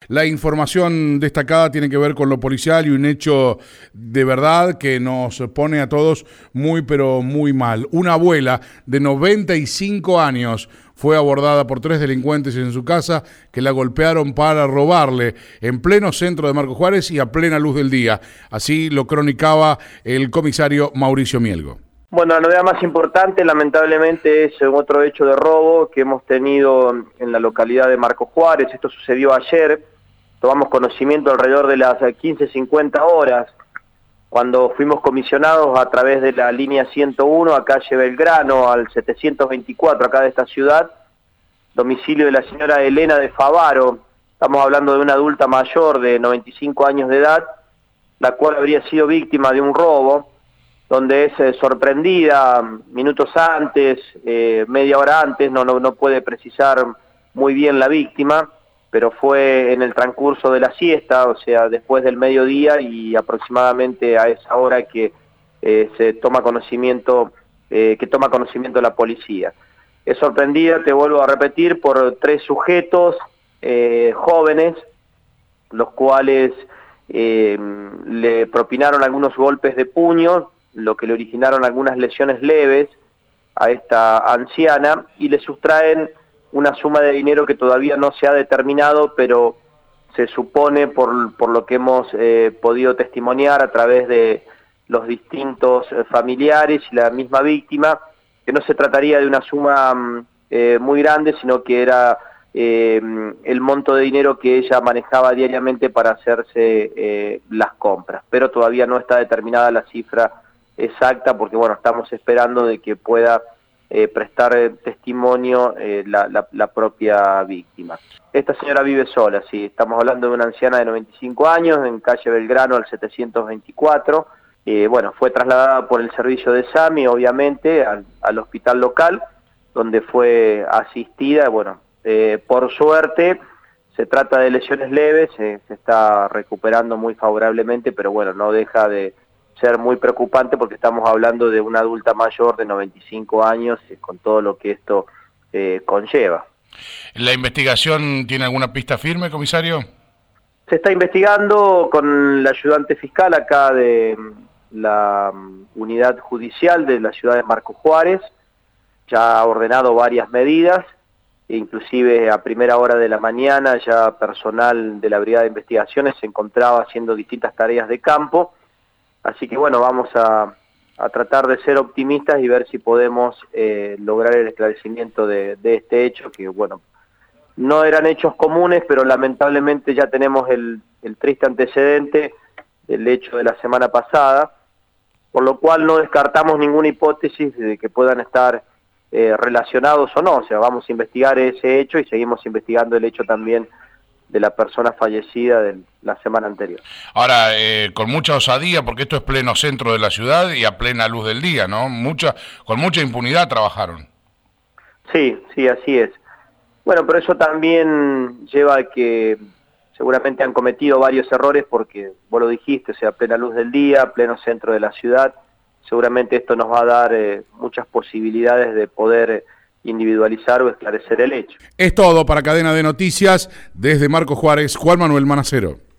La información destacada tiene que ver con lo policial y un hecho de verdad que nos pone a todos muy pero muy mal. Una abuela de 95 años fue abordada por 3 delincuentes en su casa que la golpearon para robarle en pleno centro de Marcos Juárez y a plena luz del día. Así lo cronicaba el comisario Mauricio Mielgo. Bueno, la novedad más importante lamentablemente es otro hecho de robo que hemos tenido en la localidad de Marcos Juárez. Esto sucedió ayer, tomamos conocimiento alrededor de las 15:50 horas, cuando fuimos comisionados a través de la línea 101 a calle Belgrano, al 724 acá de esta ciudad, domicilio de la señora Elena de Favaro. Estamos hablando de una adulta mayor de 95 años de edad, la cual habría sido víctima de un robo, donde es sorprendida minutos antes, media hora antes, no puede precisar muy bien la víctima, pero fue en el transcurso de la siesta, o sea, después del mediodía y aproximadamente a esa hora que toma conocimiento la policía. Es sorprendida, te vuelvo a repetir, por 3 sujetos jóvenes, los cuales le propinaron algunos golpes de puño, lo que le originaron algunas lesiones leves a esta anciana, y le sustraen una suma de dinero que todavía no se ha determinado, pero se supone por lo que hemos podido testimoniar a través de los distintos familiares y la misma víctima, que no se trataría de una suma muy grande, sino que era el monto de dinero que ella manejaba diariamente para hacerse las compras, pero todavía no está determinada la cifra exacta, porque bueno, estamos esperando de que pueda prestar testimonio la propia víctima. Esta señora vive sola, sí, estamos hablando de una anciana de 95 años, en calle Belgrano al 724, bueno, fue trasladada por el servicio de SAMI, obviamente, al hospital local, donde fue asistida. Bueno, por suerte se trata de lesiones leves, se está recuperando muy favorablemente, pero bueno, no deja de ser muy preocupante porque estamos hablando de una adulta mayor de 95 años con todo lo que esto conlleva. ¿La investigación tiene alguna pista firme, comisario? Se está investigando con el ayudante fiscal acá de la unidad judicial de la ciudad de Marcos Juárez. Ya ha ordenado varias medidas, inclusive a primera hora de la mañana ya personal de la Brigada de Investigaciones se encontraba haciendo distintas tareas de campo. Así que bueno, vamos a tratar de ser optimistas y ver si podemos lograr el esclarecimiento de este hecho, que bueno, no eran hechos comunes, pero lamentablemente ya tenemos el triste antecedente del hecho de la semana pasada, por lo cual no descartamos ninguna hipótesis de que puedan estar relacionados o no. O sea, vamos a investigar ese hecho y seguimos investigando el hecho también de la persona fallecida de la semana anterior. Ahora, con mucha osadía, porque esto es pleno centro de la ciudad y a plena luz del día, ¿no? Con mucha impunidad trabajaron. Sí, así es. Bueno, pero eso también lleva a que seguramente han cometido varios errores, porque vos lo dijiste, o sea, plena luz del día, pleno centro de la ciudad. Seguramente esto nos va a dar muchas posibilidades de poder individualizar o esclarecer el hecho. Es todo para Cadena de Noticias. Desde Marcos Juárez, Juan Manuel Manacero.